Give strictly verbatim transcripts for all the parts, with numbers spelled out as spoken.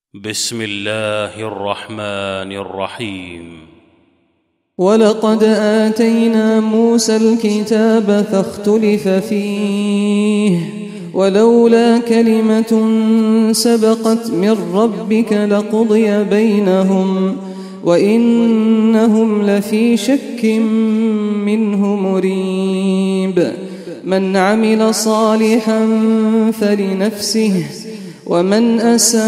بسم الله الرحمن الرحيم. ولقد آتينا موسى الكتاب فاختلف فيه ولولا كلمة سبقت من ربك لقضي بينهم وإنهم لفي شك منه مريب. من عمل صالحا فلنفسه ومن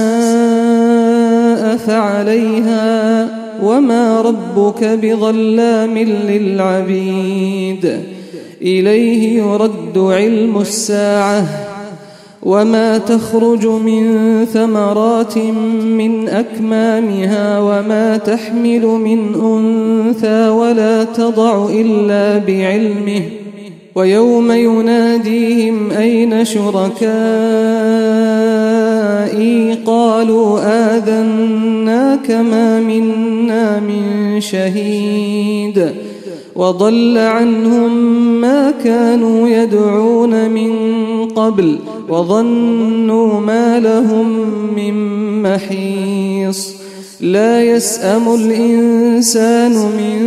أساء فعليها وما ربك بظلام للعبيد. إليه يرد علم الساعة وما تخرج من ثمرات من أكمامها وما تحمل من أنثى ولا تضع إلا بعلمه. ويوم يناديهم أين شركائي قالوا آذناك ما منا من شهيد وضل عنهم ما كانوا يدعون من قبل وظنوا ما لهم من محيص. لا يسأم الإنسان من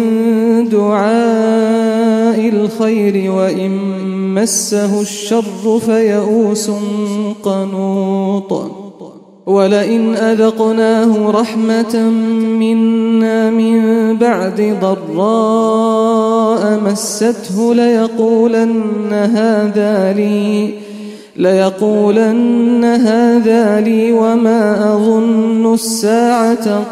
دعاء الخير وإن مسه الشر فيئوس قنوط. ولئن أذقناه رحمة منا من بعد ضراء مسته ليقولن هذا لي ليقولن هذا لي وما أظن الساعة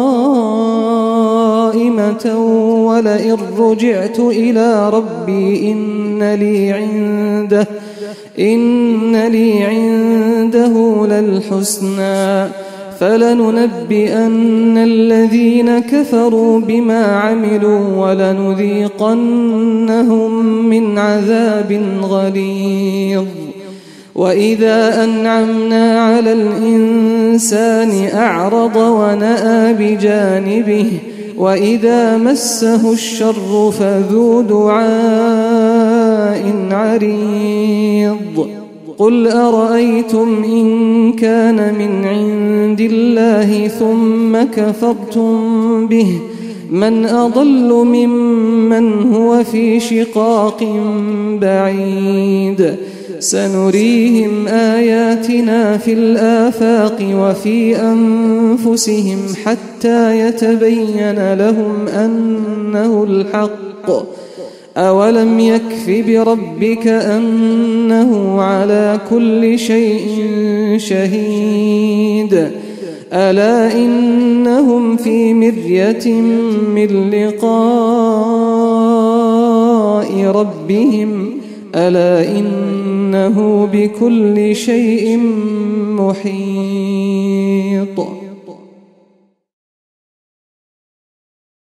قائمة ولئن رجعت إلى ربي إن لي عنده إن لي عنده للحسنى فلننبئن الذين كفروا بما عملوا ولنذيقنهم من عذاب غليظ. وإذا أنعمنا على الإنسان أعرض ونأى بجانبه وإذا مسه الشر فذو دعاء عريض. قل أرأيتم إن كان من عند الله ثم كفرتم به من أضل ممن هو في شقاق بعيد. سنريهم آياتنا في الآفاق وفي أنفسهم حتى يتبين لهم أنه الحق. أولم يكف بربك أنه على كل شيء شهيد. ألا إنهم في مرية من لقاء ربهم ألا إنه بكل شيء محيط.